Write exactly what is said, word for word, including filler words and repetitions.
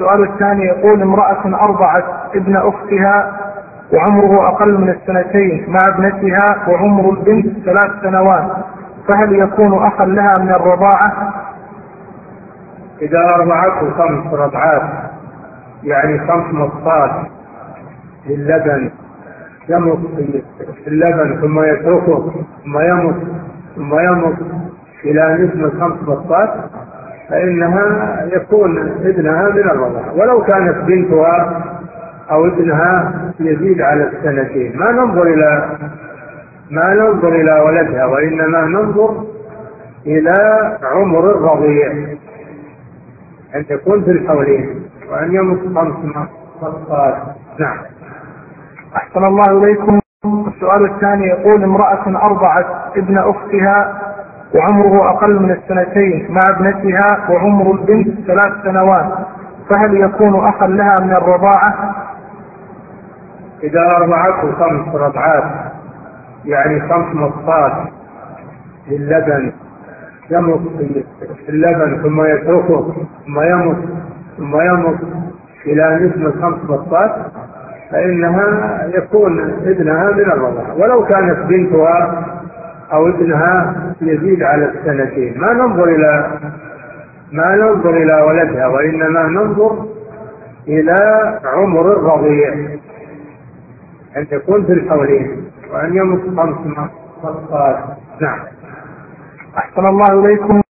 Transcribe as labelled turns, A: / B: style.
A: السؤال الثاني يقول: امرأة أرضعت ابن أختها وعمره أقل من السنتين مع ابنتها وعمر البنت ثلاث سنوات، فهل يكون أخا لها من الرضاعة؟
B: إذا أرضعته خمس رضعات يعني خمس مصفات للبن، يمص في اللبن ثم يتركه ثم يمص ثم يمص إلى مثل خمس مصفات، فإنها يكون ابنها من الرضاعة، ولو كانت بنتها أو ابنها يزيد على السنتين. ما ننظر إلى ما ننظر إلى ولدها، وإنما ننظر إلى عمر الرضيع، أن تكون في الحولين وأن يمص خمس مصفات. نعم.
A: أحسن الله إليكم. السؤال الثاني يقول: امرأة أرضعت ابن أختها وعمره أقل من السنتين مع ابنتها وعمر البنت ثلاث سنوات، فهل يكون أخا لها من الرضاعة؟
B: إذا أرضعته خمس رضعات يعني خمس مصفات للبن، يمص في اللبن ثم يتركه ثم يمص ثم يمص إلى مثل خمس مصفات، فإنها يكون ابنها من الرضاعة، ولو كانت بنتها أو ابنها يزيد على السنتين. ما ننظر إلى ما ننظر إلى ولدها، وإنما ننظر إلى عمر الرضيع، أن تكون في الحولين وأن يمص خمس مصفات. نعم.
A: أحسن الله إليكم.